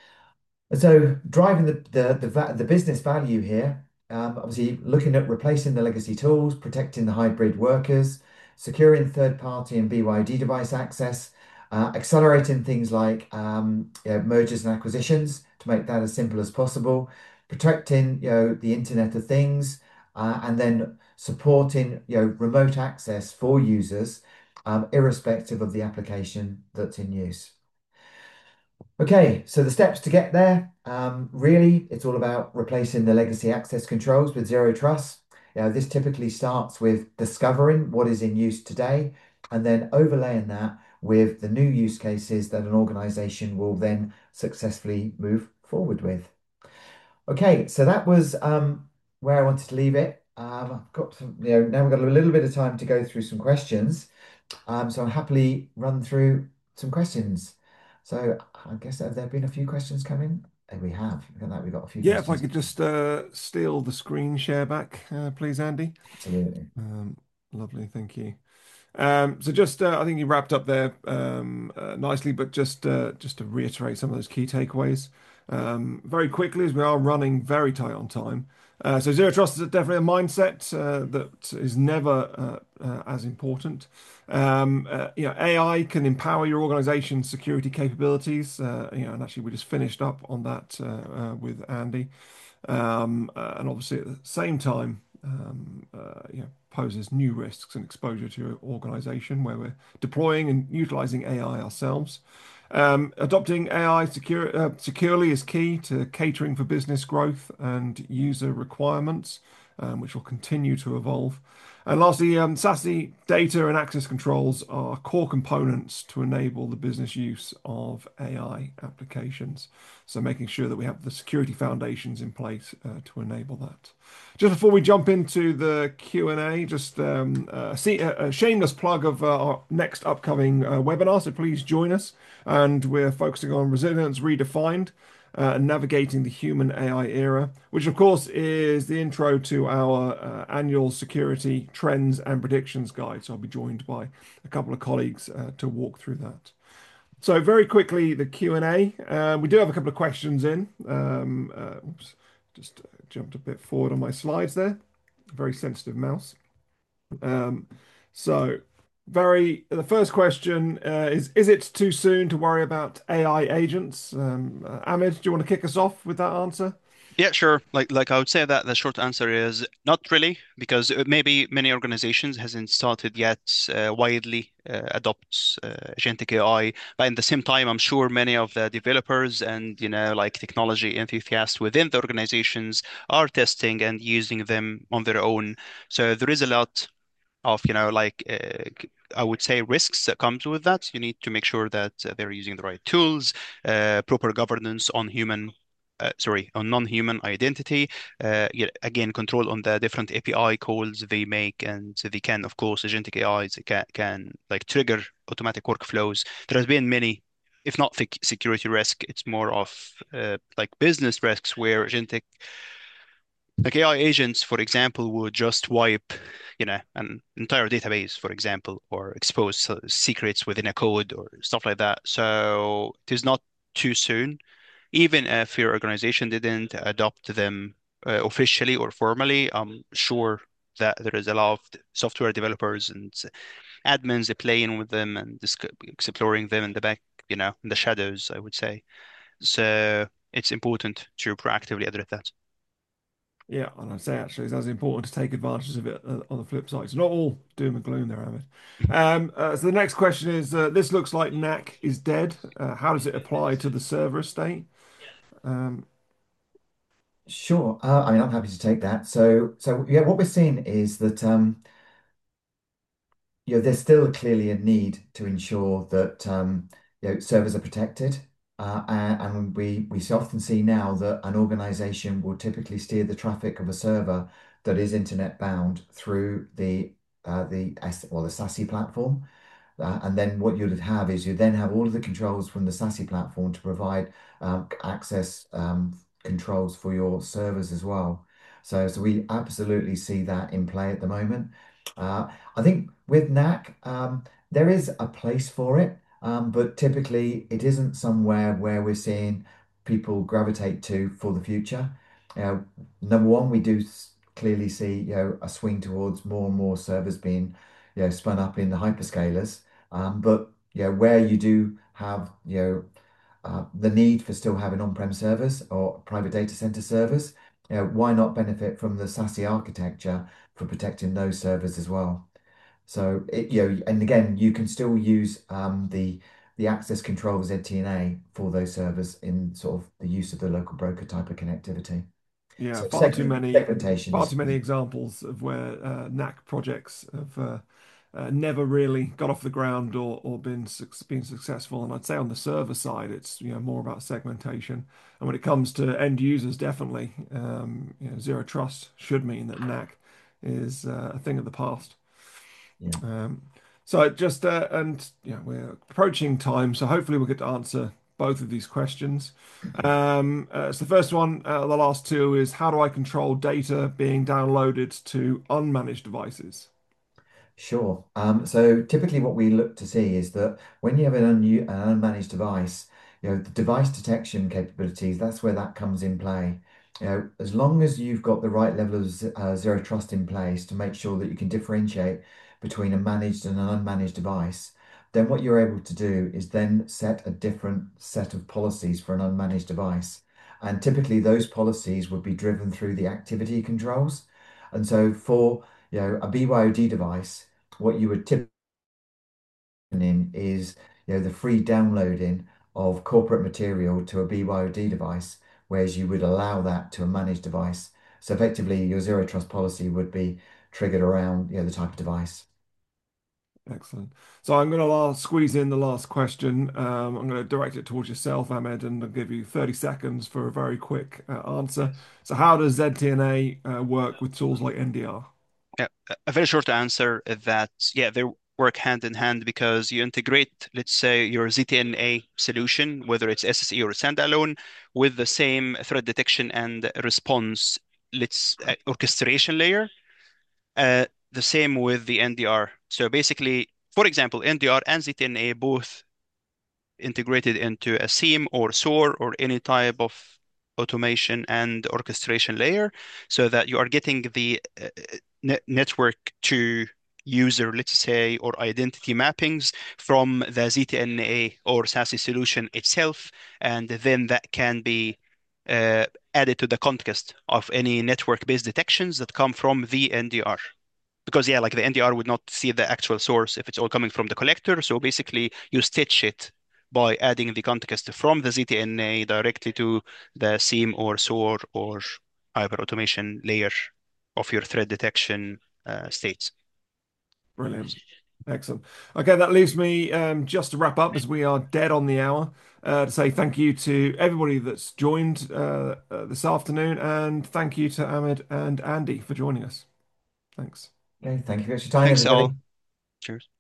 And so driving the the the, va- the business value here, um, obviously looking at replacing the legacy tools, protecting the hybrid workers, securing third-party and B Y D device access, uh, accelerating things like um, you know, mergers and acquisitions to make that as simple as possible, protecting you know the Internet of Things, uh, and then supporting you know remote access for users, um, irrespective of the application that's in use. Okay, so the steps to get there, um, really, it's all about replacing the legacy access controls with zero trust. You know, this typically starts with discovering what is in use today and then overlaying that with the new use cases that an organization will then successfully move forward with. Okay, so that was um, where I wanted to leave it. Um, I've got some, you know, now we've got a little bit of time to go through some questions. Um, so I'll happily run through some questions. So I guess have there been a few questions coming? And we have. Look at that. We've got a few Yeah, if I questions. could just uh, steal the screen share back, uh, please, Andy. Absolutely. Um, Lovely, thank you. Um, so just, uh, I think you wrapped up there um, uh, nicely, but just uh, just to reiterate some of those key takeaways um, very quickly, as we are running very tight on time. Uh, so zero trust is definitely a mindset uh, that is never uh, uh, as important. Um, uh, you know, A I can empower your organization's security capabilities. Uh, you know, and actually, we just finished up on that uh, uh, with Andy. Um, uh, and obviously, at the same time, um, uh, you know, poses new risks and exposure to your organization where we're deploying and utilizing A I ourselves. Um, adopting A I secure, uh, securely is key to catering for business growth and user requirements, um, which will continue to evolve. And lastly, um, SASE data and access controls are core components to enable the business use of A I applications. So making sure that we have the security foundations in place uh, to enable that. Just before we jump into the Q and A, just um, uh, see a, a shameless plug of uh, our next upcoming uh, webinar. So please join us. And we're focusing on resilience redefined uh, and navigating the human A I era, which of course is the intro to our uh, annual security trends and predictions guide. So I'll be joined by a couple of colleagues uh, to walk through that. So very quickly, the Q and A. Uh, we do have a couple of questions in. Um, uh, oops, just uh, jumped a bit forward on my slides there. Very sensitive mouse. Um, so very, the first question uh, is, is it too soon to worry about A I agents? Um, uh, Ahmed, do you want to kick us off with that answer? Yeah, sure. Like like I would say that the short answer is not really, because uh, maybe many organizations hasn't started yet uh, widely uh, adopts uh, agentic A I. But at the same time, I'm sure many of the developers and you know like technology enthusiasts within the organizations are testing and using them on their own. So there is a lot of you know like uh, c- I would say risks that comes with that. You need to make sure that uh, they're using the right tools, uh, proper governance on human. Uh, sorry, on non-human identity. Uh, yeah, again, control on the different A P I calls they make, and they can, of course, agentic A Is can, can like trigger automatic workflows. There has been many, if not the security risk, it's more of uh, like business risks where agentic like A I agents, for example, would just wipe, you know, an entire database, for example, or expose uh, secrets within a code or stuff like that. So it is not too soon, even if your organization didn't adopt them uh, officially or formally. I'm sure that there is a lot of software developers and admins playing with them and dis exploring them in the back, you know, in the shadows, I would say. So it's important to proactively address that. Yeah, and I'd say actually it's as important to take advantage of it uh, on the flip side. It's not all doom and gloom there, Ahmed. Um, uh, so the next question is, uh, this looks like N A C is dead. Uh, how does it apply to the server estate? Um, Sure. Uh, I mean, I'm happy to take that. So, so yeah, what we're seeing is that um, you know, there's still clearly a need to ensure that um, you know, servers are protected. Uh, and, and we we often see now that an organization will typically steer the traffic of a server that is internet bound through the uh, the S or the SASE platform. Uh, and then what you'd have is you then have all of the controls from the SASE platform to provide um, access um, controls for your servers as well. So, so we absolutely see that in play at the moment. Uh, I think with N A C, um, there is a place for it, um, but typically it isn't somewhere where we're seeing people gravitate to for the future. You know, number one, we do s- clearly see you know a swing towards more and more servers being you know spun up in the hyperscalers. Um, but yeah, where you do have you know uh, the need for still having on-prem servers or private data center servers, you know, why not benefit from the SASE architecture for protecting those servers as well? So it, you know, and again, you can still use um, the the access control of Z T N A for those servers in sort of the use of the local broker type of connectivity. Yeah, So far too segment, many, segmentation far is, too many is examples of where uh, N A C projects have uh, uh, never really got off the ground or or been suc- been successful. And I'd say on the server side, it's you know more about segmentation. And when it comes to end users, definitely, um, you know, zero trust should mean that N A C is uh, a thing of the past. yeah. Um, so just uh, and yeah, we're approaching time, so hopefully we'll get to answer both of these questions. Um, uh, so the first one, uh, the last two is how do I control data being downloaded to unmanaged devices? Sure. Um, so typically what we look to see is that when you have an, un an unmanaged device, you know, the device detection capabilities, that's where that comes in play. You know, as long as you've got the right level of z- uh, zero trust in place to make sure that you can differentiate between a managed and an unmanaged device, then what you're able to do is then set a different set of policies for an unmanaged device. And typically those policies would be driven through the activity controls. And so for, you know, a B Y O D device, what you would typically in is you know the free downloading of corporate material to a B Y O D device, whereas you would allow that to a managed device. So effectively, your zero trust policy would be triggered around you know the type of device. Excellent. So I'm going to last, squeeze in the last question. Um, I'm going to direct it towards yourself, Ahmed, and I'll give you thirty seconds for a very quick uh, answer. So how does Z T N A uh, work with tools like N D R? Yeah, a a very short answer is that, yeah, they work hand in hand because you integrate, let's say, your Z T N A solution, whether it's S S E or standalone, with the same threat detection and response, let's uh, orchestration layer. Uh, the same with the N D R. So basically, for example, N D R and Z T N A both integrated into a SIEM or SOAR or any type of automation and orchestration layer so that you are getting the uh, ne network to user, let's say, or identity mappings from the Z T N A or SASE solution itself. And then that can be uh, added to the context of any network-based detections that come from the N D R. Because yeah, like the N D R would not see the actual source if it's all coming from the collector. So basically, you stitch it by adding the context from the Z T N A directly to the SIEM or SOAR or hyper automation layer of your threat detection uh, states. Brilliant. Excellent. Okay, that leaves me um, just to wrap up as we are dead on the hour uh, to say thank you to everybody that's joined uh, uh, this afternoon, and thank you to Ahmed and Andy for joining us. Thanks. Okay, thank you for your time, Thanks everybody. all. Cheers.